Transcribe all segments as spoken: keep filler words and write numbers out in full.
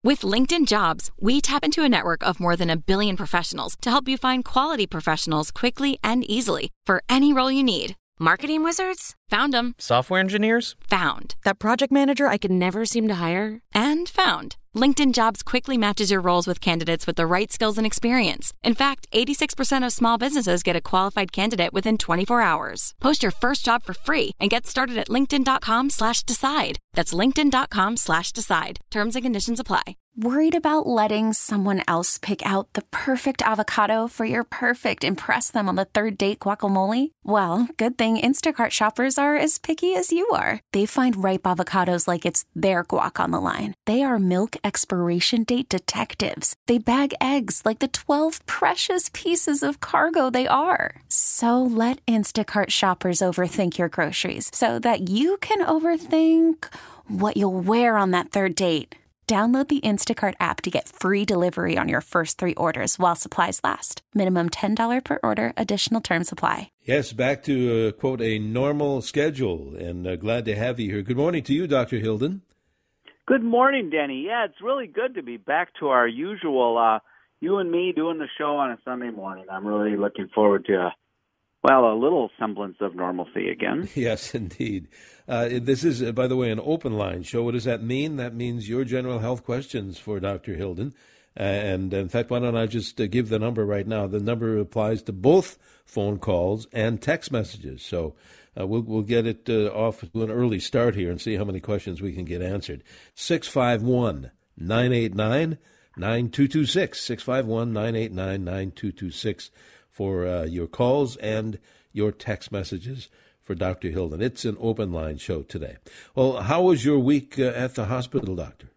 With LinkedIn Jobs, we tap into a network of more than a billion professionals to help you find quality professionals quickly and easily for any role you need. Marketing wizards? Found them. Software engineers? Found. That project manager I could never seem to hire? And found. LinkedIn Jobs quickly matches your roles with candidates with the right skills and experience. In fact, eighty-six percent of small businesses get a qualified candidate within twenty-four hours. Post your first job for free and get started at linkedin.com slash decide. That's linkedin.com slash decide. Terms and conditions apply. Worried about letting someone else pick out the perfect avocado for your perfect impress them on the third date guacamole? Well, good thing Instacart shoppers are as picky as you are. They find ripe avocados like it's their guac on the line. They are milk expiration date detectives. They bag eggs like the twelve precious pieces of cargo they are. So let Instacart shoppers overthink your groceries so that you can overthink what you'll wear on that third date. Download the Instacart app to get free delivery on your first three orders while supplies last. Minimum ten dollars per order. Additional terms apply. Yes, back to, uh, quote, a normal schedule, and uh, glad to have you here. Good morning to you, Doctor Hilden. Good morning, Denny. Yeah, it's really good to be back to our usual, uh, you and me doing the show on a Sunday morning. I'm really looking forward to, uh, well, a little semblance of normalcy again. Yes, indeed. Uh, this is, uh, by the way, an open line show. What does that mean? That means your general health questions for Doctor Hilden. Uh, and, in fact, why don't I just uh, give the number right now? The number applies to both phone calls and text messages. So uh, we'll, we'll get it uh, off to an early start here and see how many questions we can get answered. six five one, nine eight nine, nine two two six, six five one, nine eight nine, nine two two six for uh, your calls and your text messages for Doctor Hilden. It's an open line show today. Well, how was your week uh, at the hospital, Doctor?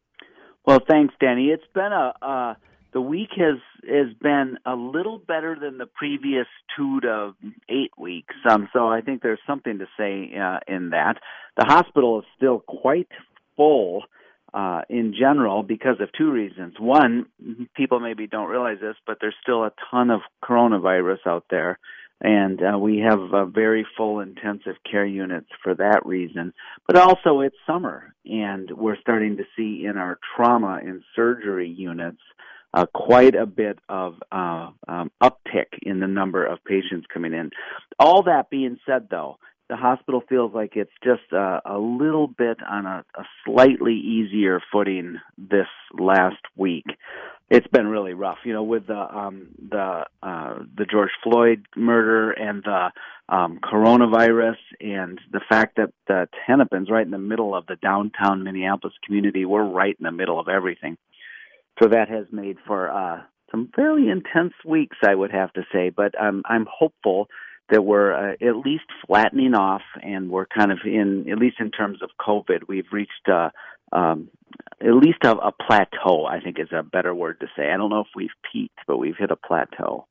Well, thanks, Danny. It's been a uh, the week has has been a little better than the previous two to eight weeks. Um, so I think there's something to say uh, in that. The hospital is still quite full uh, in general because of two reasons. One, people maybe don't realize this, but there's still a ton of coronavirus out there. And uh, we have uh, very full intensive care units for that reason. But also it's summer, and we're starting to see in our trauma and surgery units uh, quite a bit of uh, um, uptick in the number of patients coming in. All that being said, though, the hospital feels like it's just uh, a little bit on a, a slightly easier footing this last week. It's been really rough, you know, with the um, the uh, the George Floyd murder and the um, coronavirus, and the fact that the Hennepin's right in the middle of the downtown Minneapolis community. We're right in the middle of everything, so that has made for uh, some fairly intense weeks, I would have to say. But um, I'm hopeful that we're uh, at least flattening off, and we're kind of in, at least in terms of COVID, we've reached uh, um, at least a, a plateau, I think is a better word to say. I don't know if we've peaked, but we've hit a plateau.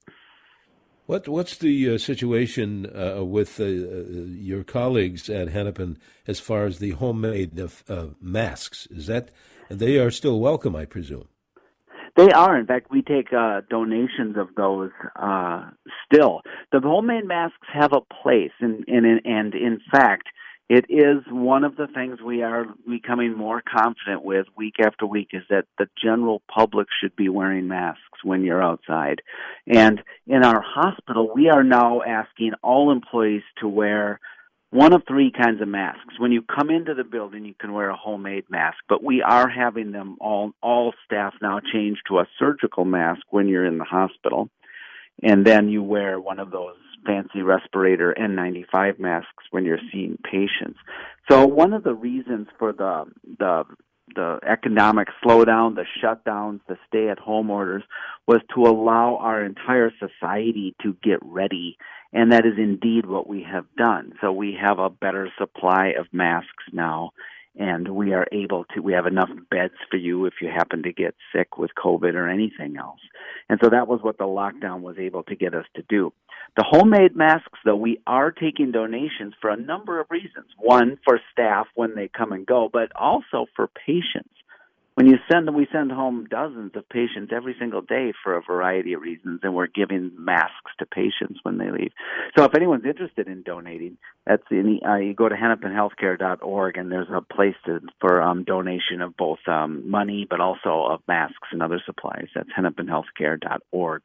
What What's the uh, situation uh, with uh, your colleagues at Hennepin as far as the homemade uh, masks? Is that, they are still welcome, I presume? They are. In fact, we take uh, donations of those uh, still. The homemade masks have a place, and, and, and in fact, it is one of the things we are becoming more confident with week after week, is that the general public should be wearing masks when you're outside. And in our hospital, we are now asking all employees to wear one of three kinds of masks. When you come into the building, you can wear a homemade mask, but we are having them all, all staff now change to a surgical mask when you're in the hospital. And then you wear one of those fancy respirator N ninety-five masks when you're seeing patients. So one of the reasons for the the the economic slowdown, the shutdowns, the stay-at-home orders, was to allow our entire society to get ready. And that is indeed what we have done. So we have a better supply of masks now, and we are able to, we have enough beds for you if you happen to get sick with COVID or anything else. And so that was what the lockdown was able to get us to do. The homemade masks, though, we are taking donations for a number of reasons. One, for staff when they come and go, but also for patients. when you send, we send home dozens of patients every single day for a variety of reasons, and we're giving masks to patients when they leave. So if anyone's interested in donating, that's in, uh, you go to hennepin healthcare dot org, and there's a place to, for um, donation of both um, money but also of masks and other supplies. That's hennepin healthcare dot org.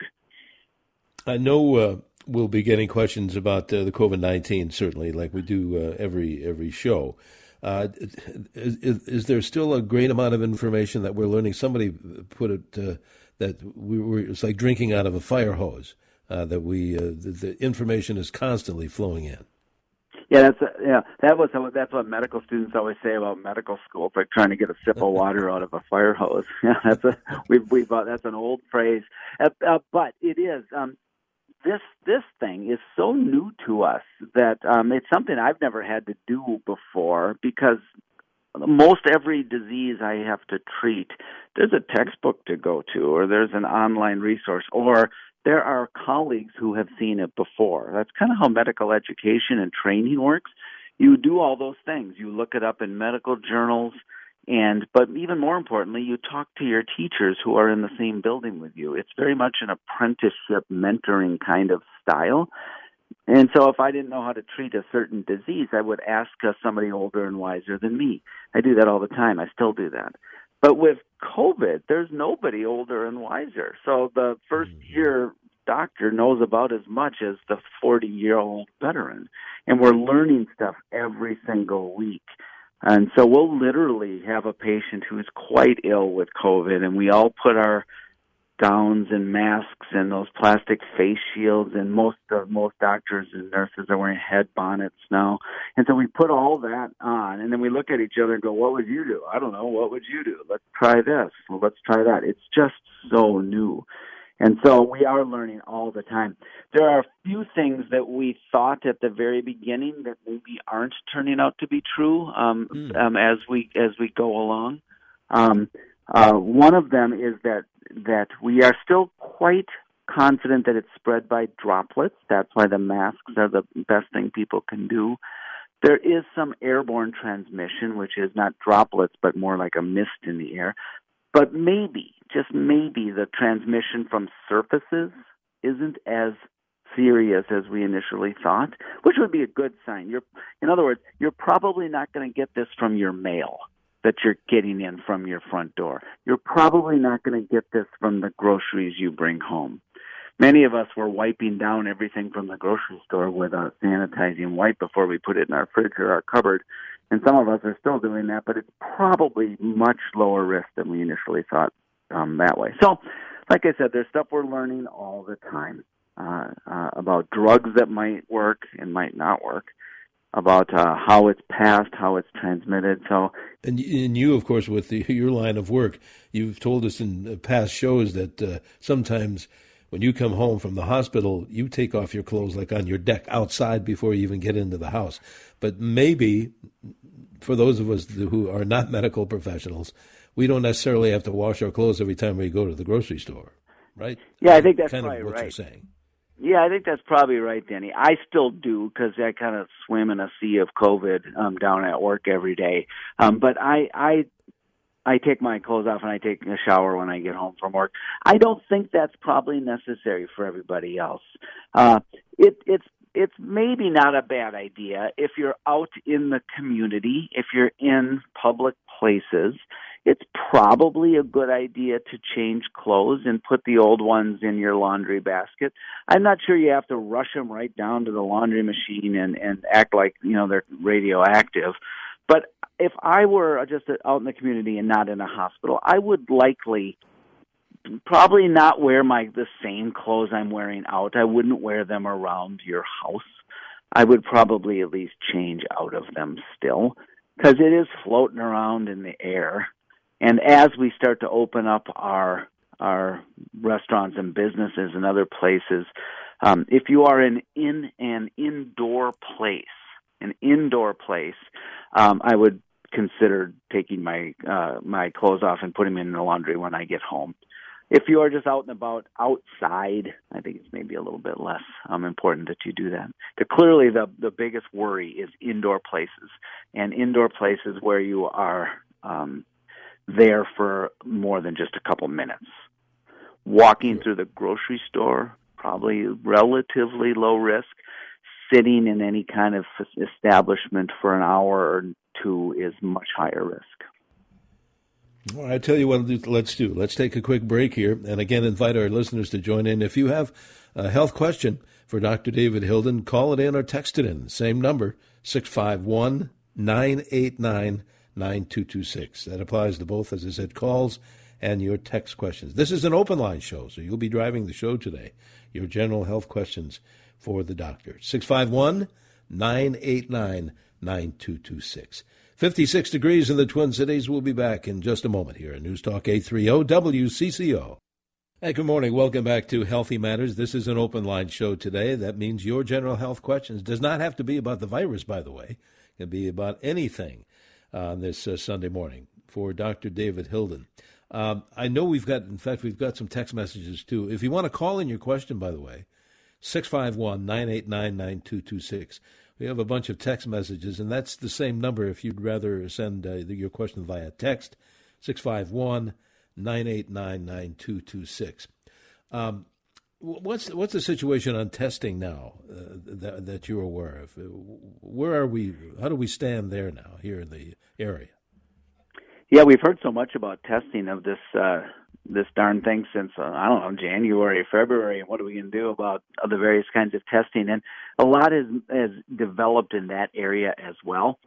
I know uh, we'll be getting questions about uh, the COVID nineteen, certainly, like we do uh, every every show. Uh, is, is there still a great amount of information that we're learning? Somebody put it uh, that we were, it's like drinking out of a fire hose, uh, that we uh, the, the information is constantly flowing in. Yeah, that's a, yeah. That was that's what medical students always say about medical school. It's like trying to get a sip of water out of a fire hose. Yeah, that's a we've we've uh, that's an old phrase, uh, uh, but it is. Um, This this thing is so new to us that um, it's something I've never had to do before, because most every disease I have to treat, there's a textbook to go to, or there's an online resource, or there are colleagues who have seen it before. That's kind of how medical education and training works. You do all those things. You look it up in medical journals. And, but even more importantly, you talk to your teachers who are in the same building with you. It's very much an apprenticeship mentoring kind of style. And so if I didn't know how to treat a certain disease, I would ask uh, somebody older and wiser than me. I do that all the time. I still do that. But with COVID, there's nobody older and wiser. So the first-year doctor knows about as much as the forty-year-old veteran. And we're learning stuff every single week. And so we'll literally have a patient who is quite ill with COVID, and we all put our gowns and masks and those plastic face shields, and most of most doctors and nurses are wearing head bonnets now. And so we put all that on, and then we look at each other and go, what would you do? I don't know. What would you do? Let's try this. Well, let's try that. It's just so new. And so we are learning all the time. There are a few things that we thought at the very beginning that maybe aren't turning out to be true um, mm. um, as we as we go along. Um, uh, one of them is that that we are still quite confident that it's spread by droplets. That's why the masks are the best thing people can do. There is some airborne transmission, which is not droplets, but more like a mist in the air. But maybe, just maybe, the transmission from surfaces isn't as serious as we initially thought, which would be a good sign. You're, in other words, you're probably not going to get this from your mail that you're getting in from your front door. You're probably not going to get this from the groceries you bring home. Many of us were wiping down everything from the grocery store with a sanitizing wipe before we put it in our fridge or our cupboard. And some of us are still doing that, but it's probably much lower risk than we initially thought um, that way. So, like I said, there's stuff we're learning all the time uh, uh, about drugs that might work and might not work, about uh, how it's passed, how it's transmitted. So, and, and you, of course, with the, your line of work, you've told us in past shows that uh, sometimes when you come home from the hospital, you take off your clothes like on your deck outside before you even get into the house. But maybe for those of us who are not medical professionals, we don't necessarily have to wash our clothes every time we go to the grocery store, right? Yeah, I think that's kind probably of what right. you're saying. Yeah, I think that's probably right, Danny. I still do because I kind of swim in a sea of COVID um, down at work every day. Um, but I, I I take my clothes off and I take a shower when I get home from work. I don't think that's probably necessary for everybody else. Uh, it, it's it's maybe not a bad idea if you're out in the community, if you're in public places. It's probably a good idea to change clothes and put the old ones in your laundry basket. I'm not sure you have to rush them right down to the laundry machine and, and act like, you know, they're radioactive. But if I were just out in the community and not in a hospital, I would likely probably not wear my the same clothes I'm wearing out. I wouldn't wear them around your house. I would probably at least change out of them still, because it is floating around in the air. And as we start to open up our our restaurants and businesses and other places, um, if you are in, in an indoor place, an indoor place, um, I would consider taking my uh, my clothes off and putting them in the laundry when I get home. If you are just out and about outside, I think it's maybe a little bit less um, important that you do that. But clearly, the the biggest worry is indoor places, and indoor places where you are um, there for more than just a couple minutes. Walking through the grocery store, probably relatively low risk. Sitting in any kind of establishment for an hour or two is much higher risk. Well, I tell you what, let's do. Let's take a quick break here, and again, invite our listeners to join in. If you have a health question for Doctor David Hilden, call it in or text it in. Same number, six five one, nine eight nine, nine two two six. That applies to both, as I said, calls and your text questions. This is an open line show, so you'll be driving the show today. Your general health questions for the doctor. six five one, nine eight nine, nine two two six. fifty-six degrees in the Twin Cities. We'll be back in just a moment here at News Talk eight thirty W C C O. Hey, good morning. Welcome back to Healthy Matters. This is an open line show today. That means your general health questions does not have to be about the virus, by the way. It can be about anything on this uh, Sunday morning for Doctor David Hilden. Um, I know we've got, in fact, we've got some text messages too. If you want to call in your question, by the way, six five one, nine eight nine, nine two two six. We have a bunch of text messages, and that's the same number if you'd rather send uh, your question via text, six five one, nine eight nine, nine two two six. Um, what's what's the situation on testing now uh, that, that you're aware of? Where are we? How do we stand there now here in the area? Yeah, we've heard so much about testing of this uh, this darn thing since, uh, I don't know, January, February, and what are we going to do about the various kinds of testing? And a lot has, has developed in that area as well.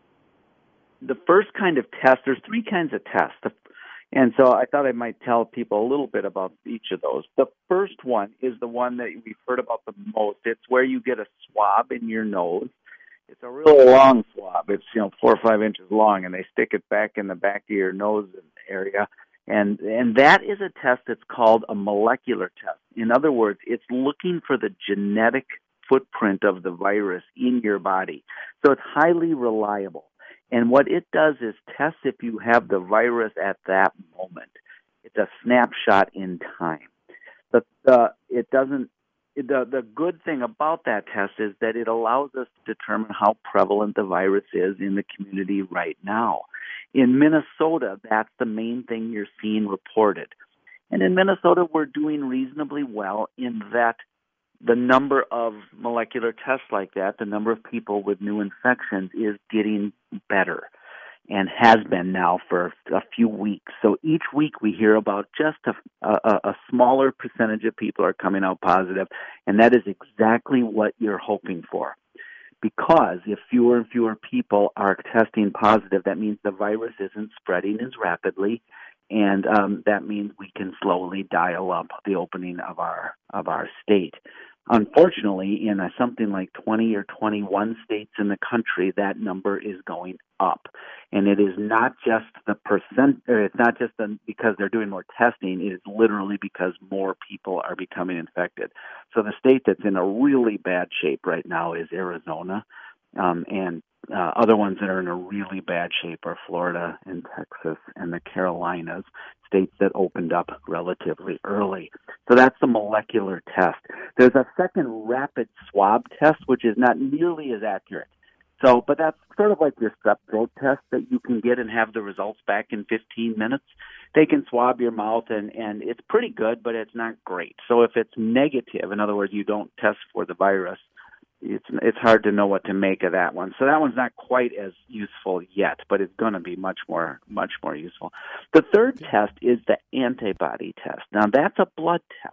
The first kind of test, there's three kinds of tests, and so I thought I might tell people a little bit about each of those. The first one is the one that we've heard about the most. It's where you get a swab in your nose. It's a real long swab. It's, you know, four or five inches long, and they stick it back in the back of your nose area. And and that is a test that's called a molecular test. In other words, it's looking for the genetic footprint of the virus in your body. So it's highly reliable. And what it does is test if you have the virus at that moment. It's a snapshot in time. But uh, it doesn't. The, the good thing about that test is that it allows us to determine how prevalent the virus is in the community right now. In Minnesota, that's the main thing you're seeing reported. And in Minnesota, we're doing reasonably well in that the number of molecular tests like that, the number of people with new infections, is getting better and has been now for a few weeks. So each week we hear about just a, a, a smaller percentage of people are coming out positive, and that is exactly what you're hoping for. Because if fewer and fewer people are testing positive, that means the virus isn't spreading as rapidly, and um, that means we can slowly dial up the opening of our of our state. Unfortunately, in a, something like twenty or twenty-one states in the country, that number is going up. And it is not just the percent, or it's not just the, because they're doing more testing, it is literally because more people are becoming infected. So the state that's in a really bad shape right now is Arizona, um, and uh, other ones that are in a really bad shape are Florida and Texas and the Carolinas, states that opened up relatively early. So that's the molecular test. There's a second rapid swab test, which is not nearly as accurate. So, but that's sort of like your strep throat test that you can get and have the results back in fifteen minutes. They can swab your mouth, and, and it's pretty good, but it's not great. So if it's negative, in other words, you don't test for the virus, it's it's hard to know what to make of that one. So that one's not quite as useful yet, but it's going to be much more much more useful. The third test is the antibody test. Now, that's a blood test.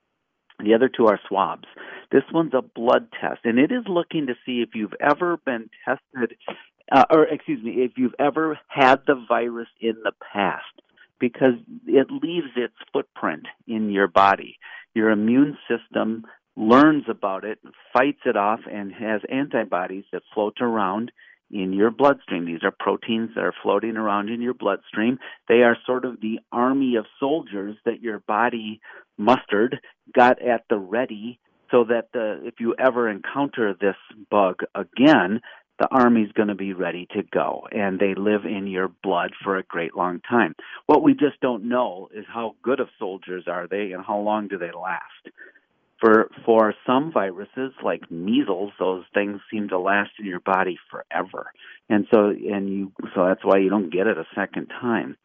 The other two are swabs. This one's a blood test, and it is looking to see if you've ever been tested, uh, or excuse me, if you've ever had the virus in the past, because it leaves its footprint in your body. Your immune system learns about it, fights it off, and has antibodies that float around in your bloodstream. These are proteins that are floating around in your bloodstream. They are sort of the army of soldiers that your body mustered, got at the ready, so that the, if you ever encounter this bug again, the army's going to be ready to go, and they live in your blood for a great long time. What we just don't know is how good of soldiers are they and how long do they last. For for some viruses, like measles, those things seem to last in your body forever, and so and you so that's why you don't get it a second time.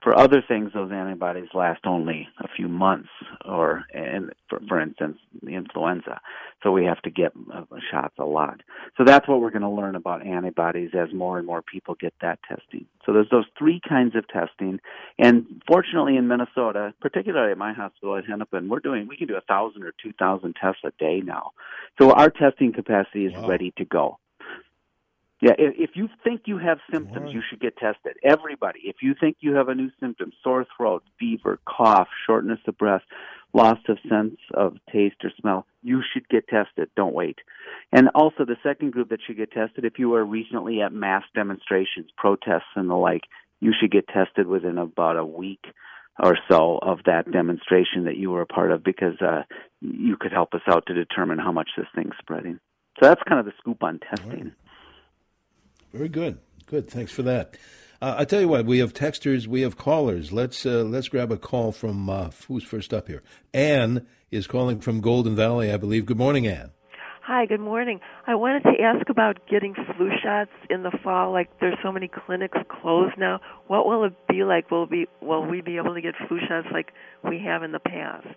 For other things, those antibodies last only a few months, or, and for, for instance, the influenza. So we have to get uh, shots a lot. So that's what we're going to learn about antibodies as more and more people get that testing. So there's those three kinds of testing. And fortunately in Minnesota, particularly at my hospital at Hennepin, we're doing, we can do one thousand or two thousand tests a day now. So our testing capacity is wow. ready to go. Yeah, if you think you have symptoms, you should get tested. Everybody, if you think you have a new symptom, sore throat, fever, cough, shortness of breath, loss of sense of taste or smell, you should get tested. Don't wait. And also the second group that should get tested, if you were recently at mass demonstrations, protests, and the like, you should get tested within about a week or so of that demonstration that you were a part of, because uh, you could help us out to determine how much this thing's spreading. So that's kind of the scoop on testing. Very good. Good. Thanks for that. Uh, I tell you what, we have texters, we have callers. Let's uh, let's grab a call from, uh, who's first up here? Ann is calling from Golden Valley, I believe. Good morning, Ann. Hi, good morning. I wanted to ask about getting flu shots in the fall. Like, there's so many clinics closed now. What will it be like? Will, be, will we be able to get flu shots like we have in the past?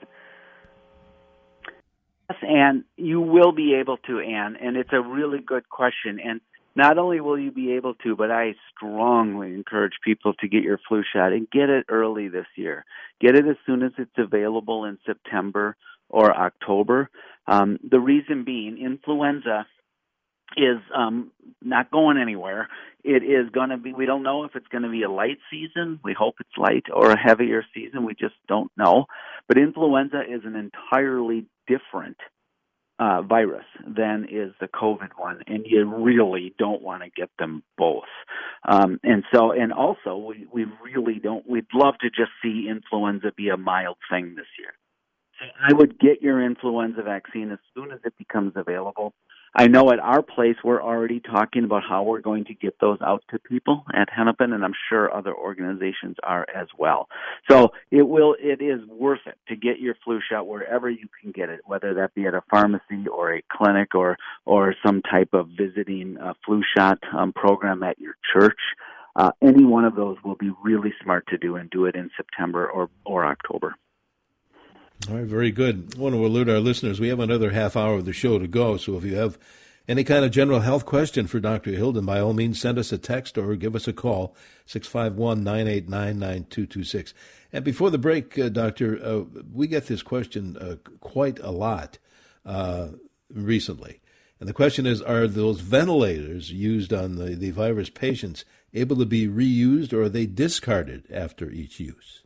Yes, Ann, you will be able to, Ann, and it's a really good question. And not only will you be able to, but I strongly encourage people to get your flu shot and get it early this year. Get it as soon as it's available in September or October. Um, the reason being, influenza is um, not going anywhere. It is going to be, we don't know if it's going to be a light season. We hope it's light, or a heavier season. We just don't know. But influenza is an entirely different Uh, virus than is the COVID one, and you really don't want to get them both. Um, and so, and also, we, we really don't, we'd love to just see influenza be a mild thing this year. So I would get your influenza vaccine as soon as it becomes available. I know at our place we're already talking about how we're going to get those out to people at Hennepin, and I'm sure other organizations are as well. So it will, it is worth it to get your flu shot wherever you can get it, whether that be at a pharmacy or a clinic or or some type of visiting uh, flu shot um, program at your church. Uh, any one of those will be really smart to do, and do it in September or, or October. All right, very good. I want to alert our listeners, we have another half hour of the show to go, so if you have any kind of general health question for Doctor Hilden, by all means, send us a text or give us a call, six five one, nine eight nine, nine two two six. And before the break, uh, Doctor, uh, we get this question uh, quite a lot uh, recently. And the question is, are those ventilators used on the, the virus patients able to be reused, or are they discarded after each use?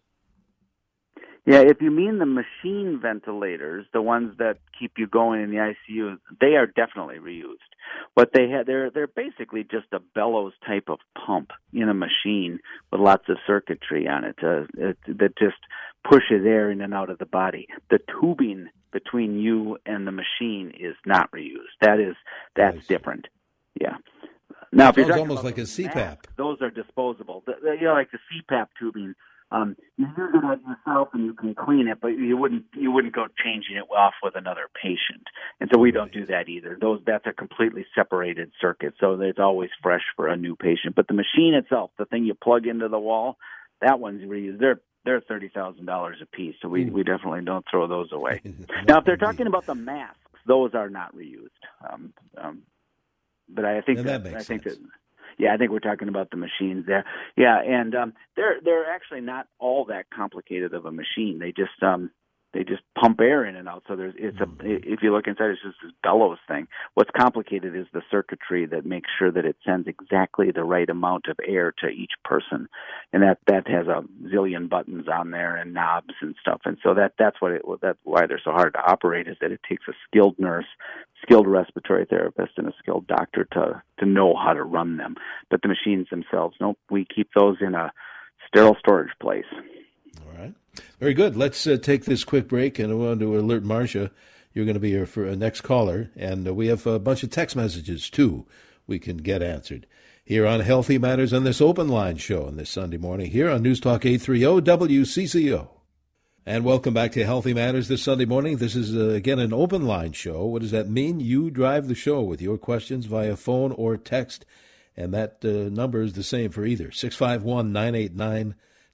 Yeah, if you mean the machine ventilators, the ones that keep you going in the I C U, they are definitely reused. What they have, they're they're basically just a bellows type of pump in a machine with lots of circuitry on it, uh, it that just pushes air in and out of the body. The tubing between you and the machine is not reused. That is that's nice. Different. Yeah. Now, if it's you're almost like a C PAP. Masks, those are disposable. The, the, you know, like the C PAP tubing. Um, you use it on yourself and you can clean it, but you wouldn't you wouldn't go changing it off with another patient. And so we don't do that either. Those that's a completely separated circuit, so it's always fresh for a new patient. But the machine itself, the thing you plug into the wall, that one's reused. They're they're thirty thousand dollars a piece, so we we definitely don't throw those away. Now, if they're talking about the masks, those are not reused. Um, um, but I think and that, that makes I think sense. that. Yeah, I think we're talking about the machines there. Yeah, and um, they're they're actually not all that complicated of a machine. They just um, they just pump air in and out. So there's it's a if you look inside, it's just this bellows thing. What's complicated is the circuitry that makes sure that it sends exactly the right amount of air to each person, and that, that has a zillion buttons on there and knobs and stuff. And so that that's what it that's why they're so hard to operate, is that it takes a skilled nurse, skilled respiratory therapist, and a skilled doctor to to know how to run them. But the machines themselves, nope, we keep those in a sterile storage place. All right. Very good. Let's uh, take this quick break, and I want to alert Marcia. You're going to be here for a next caller, and uh, we have a bunch of text messages, too, we can get answered here on Healthy Matters on this open line show on this Sunday morning here on News Talk eight thirty W C C O. And welcome back to Healthy Matters this Sunday morning. This is, uh, again, an open line show. What does that mean? You drive the show with your questions via phone or text, and that uh, number is the same for either, six five one, nine eight nine,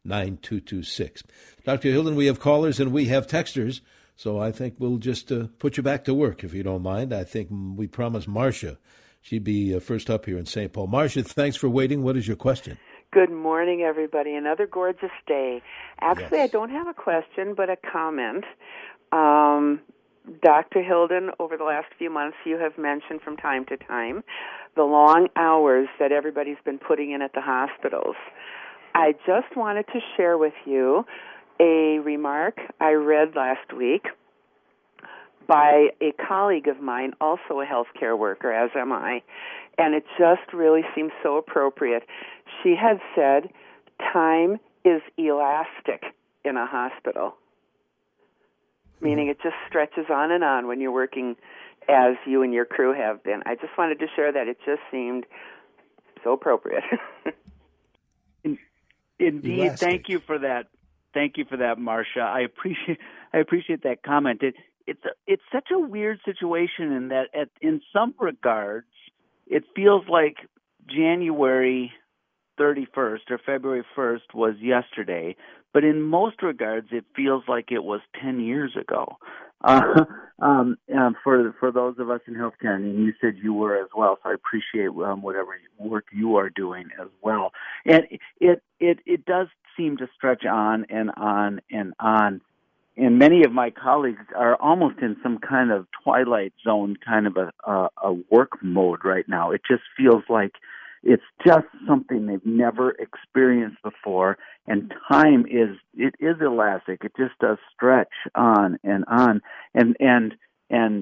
nine two two six. Doctor Hilden, we have callers and we have texters, so I think we'll just uh, put you back to work, if you don't mind. I think we promised Marcia she'd be uh, first up here in Saint Paul. Marcia, thanks for waiting. What is your question? Good morning, everybody. Another gorgeous day. Actually, Yes. I don't have a question, but a comment. Um, Doctor Hilden, over the last few months, you have mentioned from time to time the long hours that everybody's been putting in at the hospitals. I just wanted to share with you a remark I read last week by a colleague of mine, also a healthcare worker, as am I, and it just really seems so appropriate. She had said, time is elastic in a hospital, meaning it just stretches on and on when you're working as you and your crew have been. I just wanted to share that. It just seemed so appropriate. Indeed, Elastic. thank you for that. Thank you for that, Marcia. I appreciate I appreciate that comment. It, it's a, it's such a weird situation in that, at, in some regards, it feels like January thirty-first or February first was yesterday, but in most regards, it feels like it was ten years ago. Uh, um, um, for for those of us in healthcare, and you said you were as well, so I appreciate um, whatever work you are doing as well. And it it it does seem to stretch on and on and on. And many of my colleagues are almost in some kind of twilight zone, kind of a, a, a work mode right now. It just feels like it's just something they've never experienced before, and time is it is elastic. It just does stretch on and on, and and and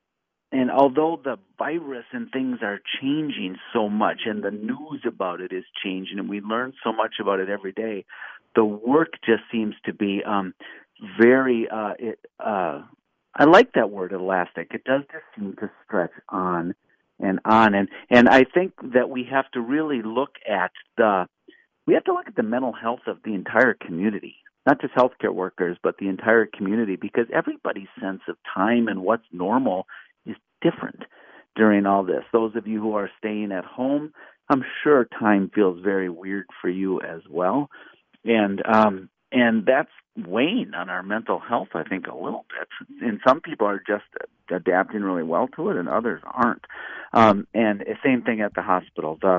and although the virus and things are changing so much, and the news about it is changing, and we learn so much about it every day, the work just seems to be um, very. Uh, it, uh, I like that word, elastic. It does just seem to stretch on and on. And, and I think that we have to really look at the, we have to look at the mental health of the entire community, not just healthcare workers, but the entire community, because everybody's sense of time and what's normal is different during all this. Those of you who are staying at home, I'm sure time feels very weird for you as well. And, um, and that's weighing on our mental health, I think, a little bit. And some people are just adapting really well to it, and others aren't. Um, and the same thing at the hospital. The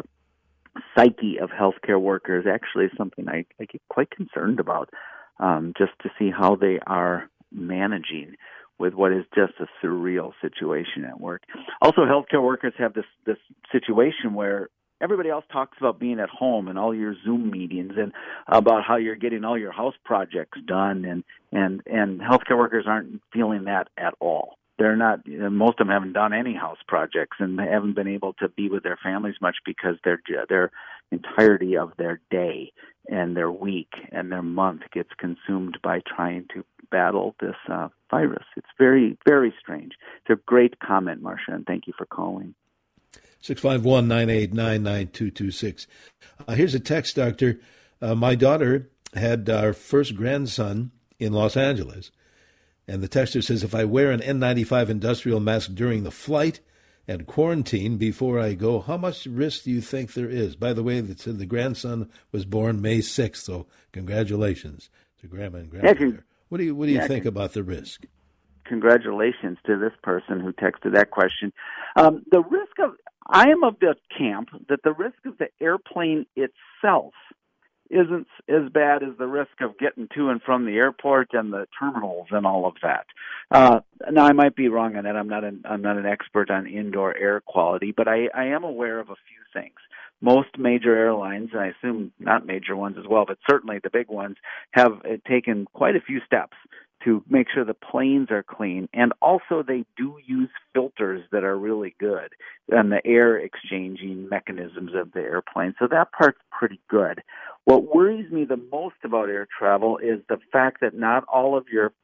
psyche of healthcare workers actually is something I, I get quite concerned about, um, just to see how they are managing with what is just a surreal situation at work. Also, healthcare workers have this, this situation where everybody else talks about being at home and all your Zoom meetings and about how you're getting all your house projects done, and and and healthcare workers aren't feeling that at all. They're not. Most of them haven't done any house projects and haven't been able to be with their families much because their their entirety of their day and their week and their month gets consumed by trying to battle this uh, virus. It's very, very strange. It's a great comment, Marcia, and thank you for calling. six five one, nine eight nine, nine two two six. Uh, here's a text, Doctor. Uh, my daughter had our first grandson in Los Angeles, and the texter says, if I wear an N ninety-five industrial mask during the flight and quarantine before I go, how much risk do you think there is? By the way, the, the grandson was born May sixth, so congratulations to Grandma and Grandpa. Yeah, con- what do you, what do you yeah, think con- about the risk? Congratulations to this person who texted that question. Um, the risk of, I am of the camp that the risk of the airplane itself isn't as bad as the risk of getting to and from the airport and the terminals and all of that. Uh, now, I might be wrong on that. I'm not an, I'm not an expert on indoor air quality, but I, I am aware of a few things. Most major airlines, and I assume not major ones as well, but certainly the big ones, have uh, taken quite a few steps to make sure the planes are clean. And also they do use filters that are really good and the air exchanging mechanisms of the airplane. So that part's pretty good. What worries me the most about air travel is the fact that not all of your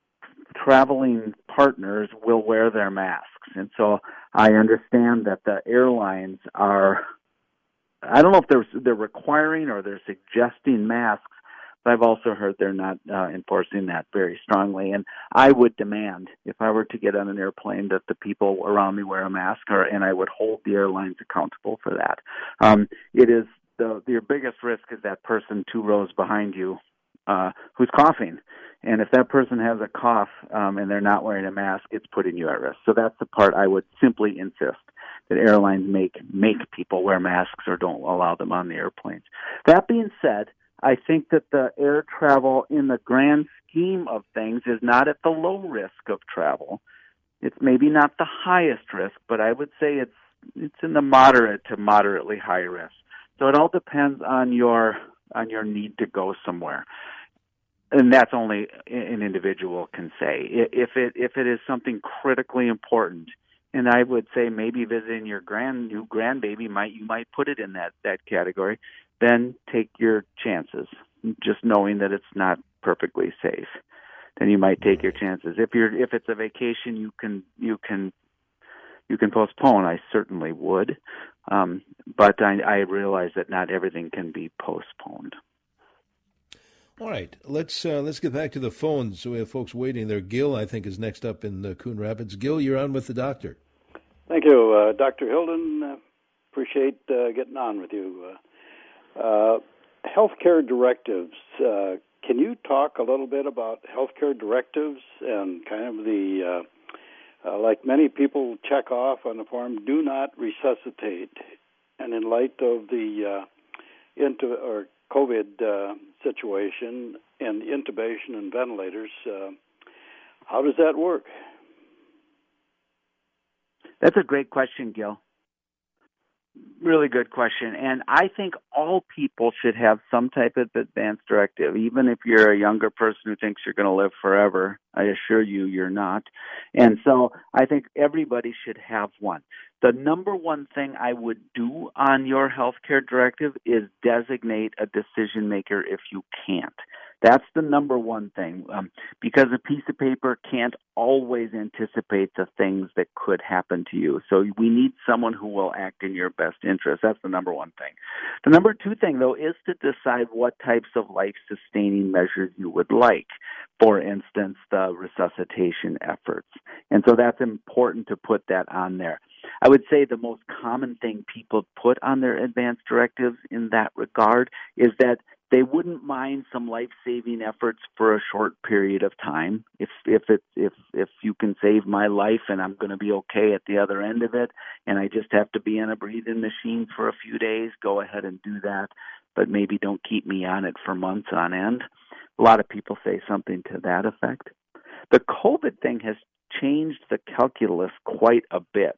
traveling partners will wear their masks. And so I understand that the airlines are, I don't know if they're, they're requiring or they're suggesting masks, but I've also heard they're not uh, enforcing that very strongly. And I would demand, if I were to get on an airplane, that the people around me wear a mask, or, and I would hold the airlines accountable for that. Um, it is the your biggest risk is that person two rows behind you uh, who's coughing. And if that person has a cough um, and they're not wearing a mask, it's putting you at risk. So that's the part I would simply insist that airlines make make people wear masks or don't allow them on the airplanes. That being said, I think that the air travel in the grand scheme of things is not at the low risk of travel. It's maybe not the highest risk, but I would say it's it's in the moderate to moderately high risk. So it all depends on your on your need to go somewhere. And that's only an individual can say. If it if it is something critically important, and I would say maybe visiting your grand new grandbaby might you might put it in that, that category, then take your chances, just knowing that it's not perfectly safe. Then you might take your chances. If you're if it's a vacation you can you can you can postpone, I certainly would. Um, but I, I realize that not everything can be postponed. All right, let's uh, let's get back to the phones. So we have folks waiting there. Gil, I think, is next up in uh, Coon Rapids. Gil, you're on with the doctor. Thank you, uh, Doctor Hilden. Uh, appreciate uh, getting on with you. Uh, uh, healthcare directives. Uh, can you talk a little bit about healthcare directives and kind of the, uh, uh, like many people check off on the form, do not resuscitate, and in light of the uh, into or COVID uh, situation and intubation and ventilators, uh, how does that work? That's a great question, Gil. Really good question. And I think all people should have some type of advance directive, even if you're a younger person who thinks you're going to live forever. I assure you, you're not. And so I think everybody should have one. The number one thing I would do on your healthcare directive is designate a decision maker if you can't. That's the number one thing, um, because a piece of paper can't always anticipate the things that could happen to you. So we need someone who will act in your best interest. That's the number one thing. The number two thing, though, is to decide what types of life-sustaining measures you would like. For instance, the resuscitation efforts. And so that's important to put that on there. I would say the most common thing people put on their advance directives in that regard is that they wouldn't mind some life-saving efforts for a short period of time. If if it if if you can save my life and I'm going to be okay at the other end of it, and I just have to be on a breathing machine for a few days, go ahead and do that. But maybe don't keep me on it for months on end. A lot of people say something to that effect. The COVID thing has changed the calculus quite a bit.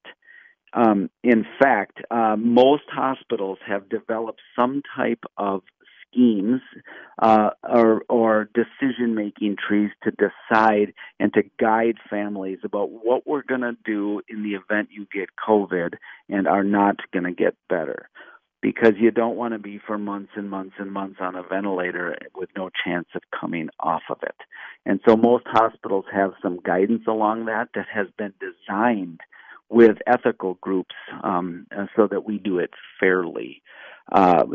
Um, in fact, uh, most hospitals have developed some type of schemes uh, or, or decision-making trees to decide and to guide families about what we're going to do in the event you get COVID and are not going to get better. Because you don't want to be for months and months and months on a ventilator with no chance of coming off of it. And so most hospitals have some guidance along that that has been designed with ethical groups um, so that we do it fairly. Uh,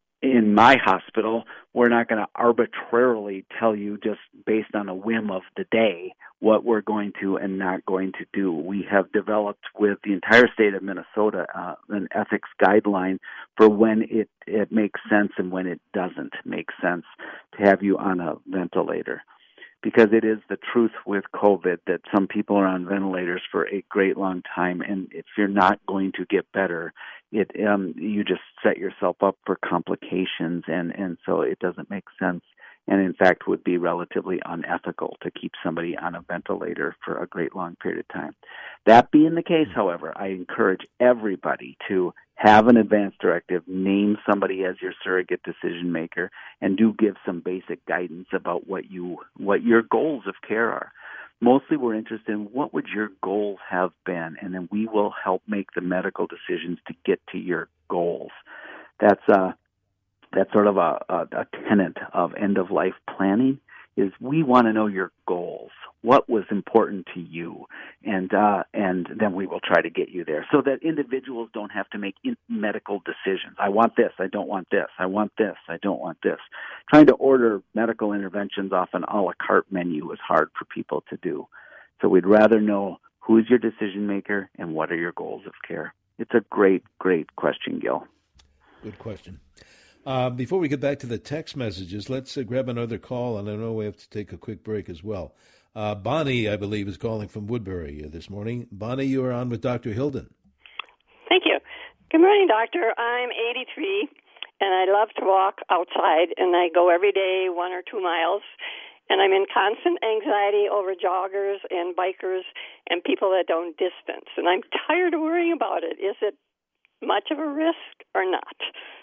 in my hospital, we're not going to arbitrarily tell you just based on a whim of the day what we're going to and not going to do. We have developed with the entire state of Minnesota uh, an ethics guideline for when it, it makes sense and when it doesn't make sense to have you on a ventilator. Because it is the truth with COVID that some people are on ventilators for a great long time, and if you're not going to get better, it um, you just set yourself up for complications, and, and so it doesn't make sense, and in fact would be relatively unethical to keep somebody on a ventilator for a great long period of time. That being the case, however, I encourage everybody to have an advance directive, name somebody as your surrogate decision maker, and do give some basic guidance about what you what your goals of care are. Mostly we're interested in what would your goals have been, and then we will help make the medical decisions to get to your goals. That's uh that's sort of a, a, a tenet of end-of-life planning, is we want to know your goals. What was important to you? And uh, and then we will try to get you there so that individuals don't have to make in- medical decisions. I want this. I don't want this. I want this. I don't want this. Trying to order medical interventions off an a la carte menu is hard for people to do. So we'd rather know who's your decision maker and what are your goals of care. It's a great, great question, Gil. Good question. Uh, before we get back to the text messages, let's uh, grab another call, and I know we have to take a quick break as well. Uh, Bonnie, I believe, is calling from Woodbury uh, this morning. Bonnie, you are on with Doctor Hilden. Thank you. Good morning, doctor. I'm eighty-three, and I love to walk outside, and I go every day one or two miles, and I'm in constant anxiety over joggers and bikers and people that don't distance, and I'm tired of worrying about it. Is it much of a risk or not?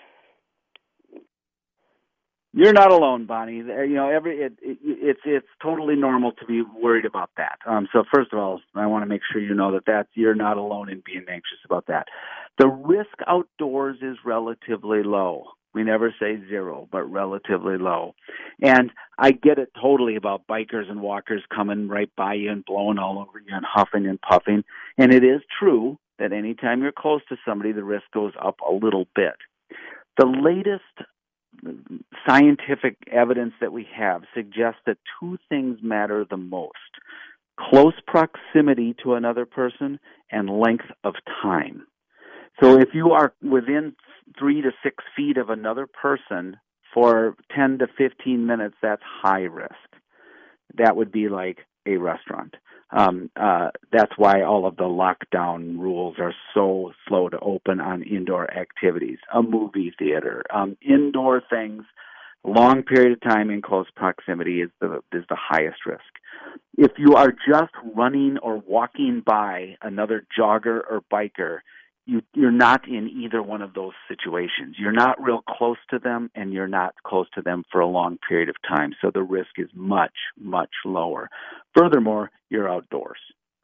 You're not alone, Bonnie. You know, every it, it, it's it's totally normal to be worried about that. Um, so first of all, I want to make sure you know that that's, you're not alone in being anxious about that. The risk outdoors is relatively low. We never say zero, but relatively low. And I get it totally about bikers and walkers coming right by you and blowing all over you and huffing and puffing. And it is true that anytime you're close to somebody, the risk goes up a little bit. The latest scientific evidence that we have suggests that two things matter the most: close proximity to another person and length of time. So if you are within three to six feet of another person for ten to fifteen minutes, that's high risk. That would be like a restaurant. Um, uh, that's why all of the lockdown rules are so slow to open on indoor activities, a movie theater, um, indoor things. Long period of time in close proximity is the is the highest risk. If you are just running or walking by another jogger or biker, you, you're not in either one of those situations. You're not real close to them, and you're not close to them for a long period of time. So the risk is much, much lower. Furthermore, you're outdoors.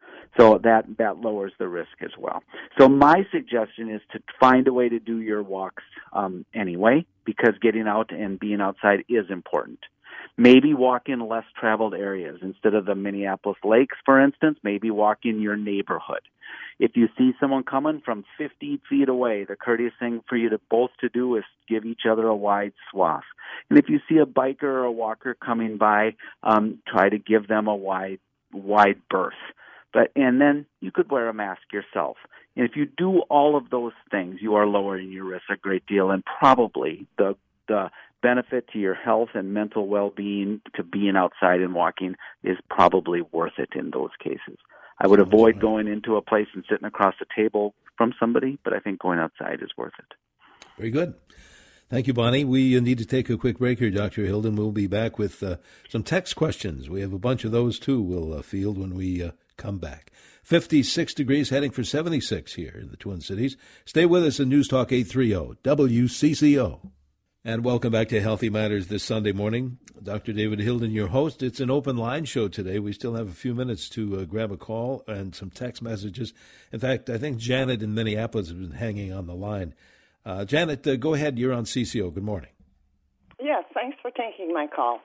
So that, that lowers the risk as well. So my suggestion is to find a way to do your walks um, anyway, because getting out and being outside is important. Maybe walk in less traveled areas. Instead of the Minneapolis lakes, for instance, maybe walk in your neighborhood. If you see someone coming from fifty feet away, the courteous thing for you to both to do is give each other a wide swath. And if you see a biker or a walker coming by, um, try to give them a wide, wide berth. But and then you could wear a mask yourself. And if you do all of those things, you are lowering your risk a great deal, and probably the the benefit to your health and mental well-being to being outside and walking is probably worth it in those cases. I would avoid going into a place and sitting across the table from somebody, but I think going outside is worth it. Very good. Thank you, Bonnie. We need to take a quick break here, Doctor Hilden. We'll be back with uh, some text questions. We have a bunch of those, too, we'll uh, field when we uh, come back. fifty-six degrees, heading for seventy-six here in the Twin Cities. Stay with us in News Talk eight thirty W C C O. And welcome back to Healthy Matters this Sunday morning. Doctor David Hilden, your host. It's an open line show today. We still have a few minutes to uh, grab a call and some text messages. In fact, I think Janet in Minneapolis has been hanging on the line. Uh, Janet, uh, go ahead. You're on C C O. Good morning. Yes, thanks for taking my call.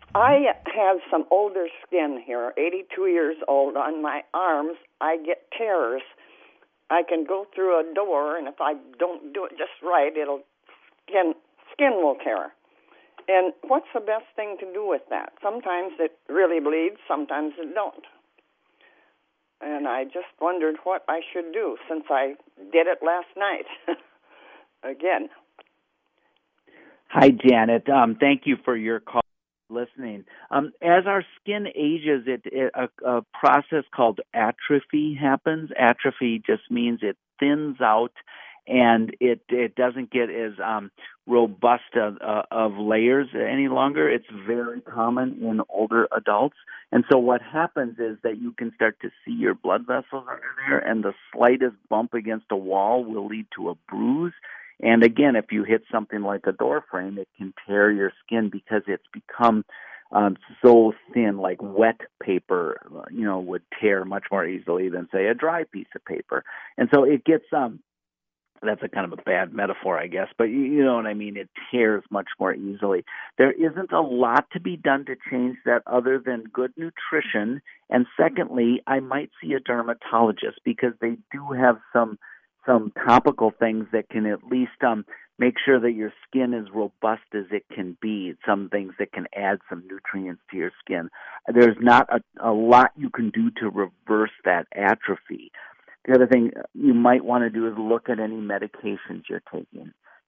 I have some older skin here, eighty-two years old. On my arms, I get tears. I can go through a door, and if I don't do it just right, it'll skin, skin will tear. And what's the best thing to do with that? Sometimes it really bleeds, sometimes it don't. And I just wondered what I should do since I did it last night. Again. Hi, Janet. Um, thank you for your call. Listening. Um, as our skin ages, it, it a, a process called atrophy happens. Atrophy just means it thins out, and it it doesn't get as um, robust of, uh, of layers any longer. It's very common in older adults, and so what happens is that you can start to see your blood vessels under there, and the slightest bump against a wall will lead to a bruise. And again, if you hit something like a door frame, it can tear your skin because it's become um, so thin, like wet paper, you know, would tear much more easily than, say, a dry piece of paper. And so it gets, um, that's a kind of a bad metaphor, I guess, but you, you know what I mean? It tears much more easily. There isn't a lot to be done to change that other than good nutrition. And secondly, I might see a dermatologist because they do have some some topical things that can at least um, make sure that your skin is robust as it can be, some things that can add some nutrients to your skin. There's not a, a lot you can do to reverse that atrophy. The other thing you might want to do is look at any medications you're taking.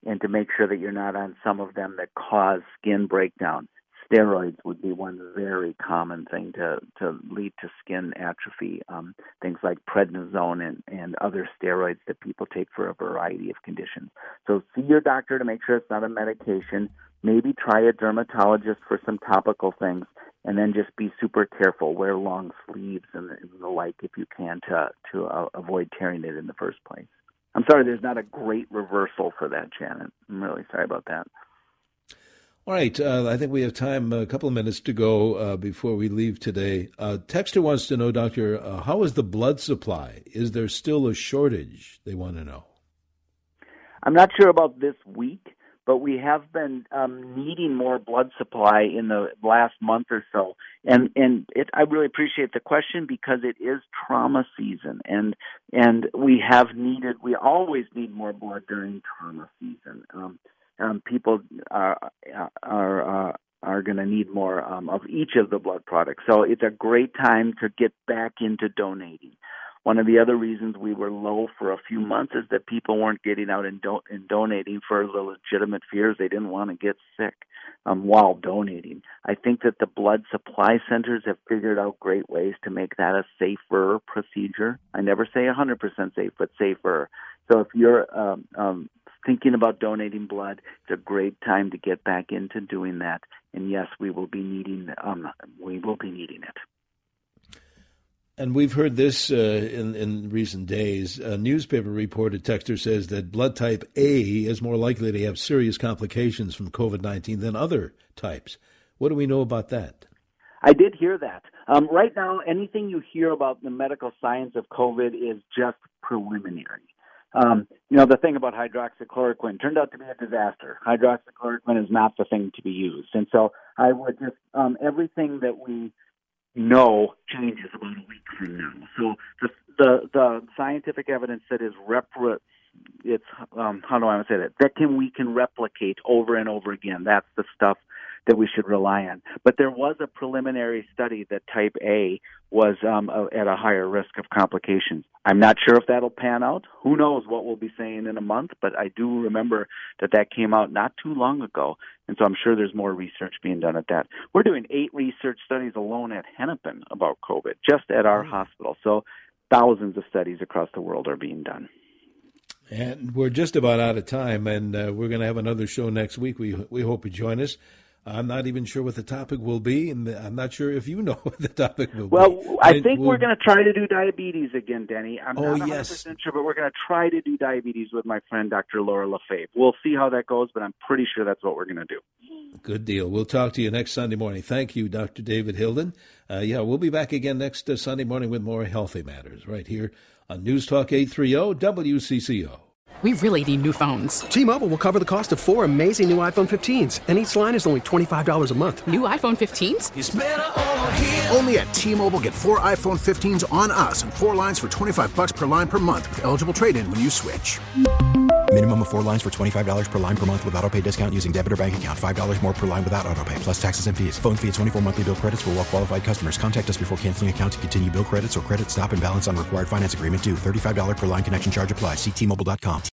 and to make sure that you're not on some of them that cause skin breakdown. Steroids would be one very common thing to, to lead to skin atrophy, um, things like prednisone and, and other steroids that people take for a variety of conditions. So see your doctor to make sure it's not a medication. Maybe try a dermatologist for some topical things, and then just be super careful. Wear long sleeves and, and the like if you can to, to uh, avoid tearing it in the first place. I'm sorry there's not a great reversal for that, Janet. I'm really sorry about that. All right, uh, I think we have time, a couple of minutes to go uh, before we leave today. Uh, Texter wants to know, Doctor, uh, how is the blood supply? Is there still a shortage? They want to know. I'm not sure about this week, but we have been um, needing more blood supply in the last month or so. And and it, I really appreciate the question because it is trauma season, and and we have needed, we always need more blood during trauma season. Um, Um, people are are uh, are going to need more um, of each of the blood products. So it's a great time to get back into donating. One of the other reasons we were low for a few months is that people weren't getting out and, do- and donating for the legitimate fears. They didn't want to get sick um, while donating. I think that the blood supply centers have figured out great ways to make that a safer procedure. I never say one hundred percent safe, but safer. So if you're um, um, thinking about donating blood, it's a great time to get back into doing that. And yes, we will be needing um, we will be needing it. And we've heard this uh, in, in recent days. A newspaper report, a texter says that blood type A is more likely to have serious complications from covid nineteen than other types. What do we know about that? I did hear that. Um, right now, anything you hear about the medical science of COVID is just preliminary. Um, you know, the thing about hydroxychloroquine turned out to be a disaster. Hydroxychloroquine is not the thing to be used. And so I would just, um, everything that we know changes about a week from now. So the the, the scientific evidence that is repro, it's, um, how do I want to say that? That can, we can replicate over and over again. That's the stuff that we should rely on. But there was a preliminary study that type A was um, at a higher risk of complications. I'm not sure if that'll pan out. Who knows what we'll be saying in a month, but I do remember that that came out not too long ago, and so I'm sure there's more research being done at that. We're doing eight research studies alone at Hennepin about COVID, just at our hospital, so thousands of studies across the world are being done. And we're just about out of time, and uh, we're going to have another show next week. We we hope you join us. I'm not even sure what the topic will be, and I'm not sure if you know what the topic will well, be. Well, I and think we'll... we're going to try to do diabetes again, Denny. I'm oh, not one hundred percent yes. sure, but we're going to try to do diabetes with my friend Doctor Laura Lefebvre. We'll see how that goes, but I'm pretty sure that's what we're going to do. Good deal. We'll talk to you next Sunday morning. Thank you, Doctor David Hilden. Uh, yeah, we'll be back again next uh, Sunday morning with more Healthy Matters right here on News Talk eight thirty W C C O. We really need new phones. T-Mobile will cover the cost of four amazing new iPhone fifteens, and each line is only twenty-five dollars a month. New iPhone fifteens? It's better over here. Only at T-Mobile, get four iPhone fifteens on us and four lines for twenty-five dollars per line per month with eligible trade-in when you switch. Minimum of four lines for twenty-five dollars per line per month with autopay discount using debit or bank account. five dollars more per line without autopay, plus taxes and fees. Phone fee at twenty-four monthly bill credits for well-qualified customers. Contact us before canceling account to continue bill credits or credit stop and balance on required finance agreement due. thirty-five dollars per line connection charge applies. See T Mobile dot com.